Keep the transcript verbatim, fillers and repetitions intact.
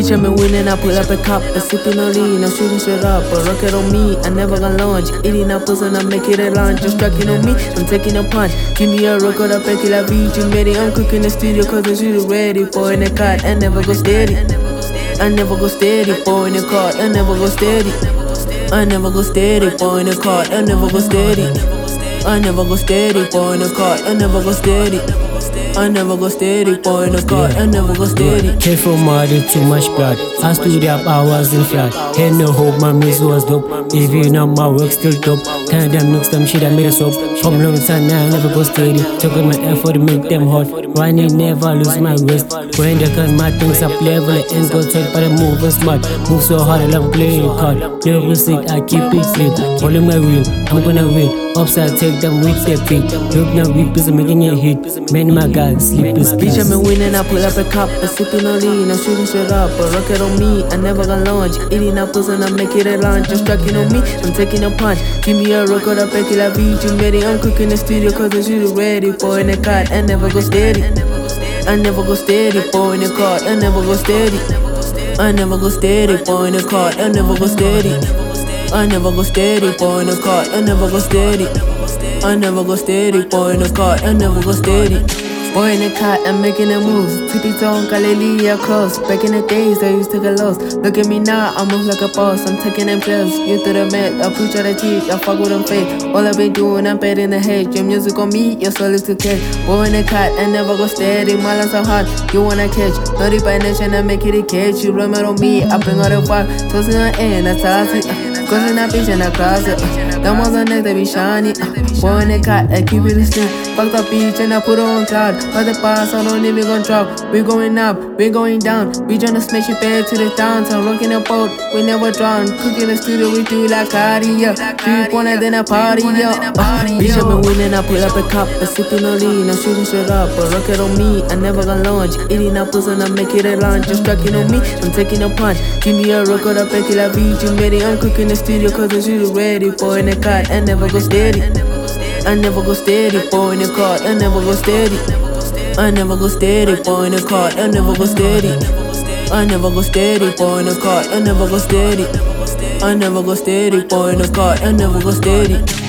Bitch, I've been winning, I pull up a cup, a sipping on lean, I'm shooting straight up, a rocket on me, I never gonna launch. Eating up pussy and I make it a lunch, just striking on me, I'm taking a punch. Give me a record, I pick it, I beat you, made it, I'm cooking the studio, cause I'm shooting ready, boy in the cut, I never go steady. I never go steady, boy in the car, I never go steady. I never go steady, boy in the car, I never go steady. I never go steady, boy in the car, I never go steady. I never go steady, boy in the car, I never go steady. Came from mud and too much blood. I stood up, I was in flat. Had no hope, my miss was dope. Even now my work still dope. Kind of mix them shit, I made a soap. From long time now, I never go steady. Took my effort to make them hot. Running, never lose my wrist. When they cut my things up level, I ain't go tight, but I'm moving smart. Move so hard, I love playing card. Play with sick, I keep it clean. Holding my wheel, I'm gonna win. Upside, take them with their feet. Look now, we busy making a hit. Many my guys, sleep is peace. Bitch, I've been winning, I pull up a cup, a sipping on lean, I'm shooting straight up, a rocket on me, I never gonna launch. Eating up pussy and I make it a lunch, just striking on me, I'm taking a punch. Give me a record, I pick it, I beat you, made it, I'm cooking the studio, cause I'm shooting ready, boy in the cut, I never go steady. I never go steady, boy in the car, I never go steady. I never go steady, boy in the car, I never go steady. I never go steady, boy in the car, I never go steady. I never go steady, boy in the car, I never go steady. Boy in the car, I'm making the moves. Tippy toe, Galilee close. Back in the days, I used to get lost. Look at me now, I move like a boss. I'm taking them pills, you to the mat. I preach out the teeth, I fuck with them fake. All I've been doing, I'm bad in the head. Your music on me, your soul is to catch. Boy in the car, I never go steady. My lines are hot, you wanna catch. thirty by nation, I make it a catch. You run out on me, I bring out the fire. Tossing her in, I toss it. Cause in that bitch in the closet. Them ones on neck, they be shiny. Boy in the car, I keep it a stick. Fuck the beach and I put her on cloud. But the pass, I don't even gon' drop. We going up, we going down. We tryna smash it back to the downtown. Rocking the boat, we never drown. Cooking the studio, we do like cardio. Three pointer, then a party, yo. Uh, bitch, I've been winning, I pull up a cup, a sipping on lean, I'm shooting straight up, a rocket on me, I never gonna launch. Eating up pussy and I make it a lunch, just striking on me, I'm taking a punch. Give me a record, I pick it, I beat you, made it, I'm cooking the studio, cause I'm shooting ready, boy in the cut, I never go steady. I never go steady, boy in the car, I never go steady. I never go steady, boy in the car, I never go steady. I never go steady, boy in the car, I never go steady. I never go steady, boy in the car, I never go steady.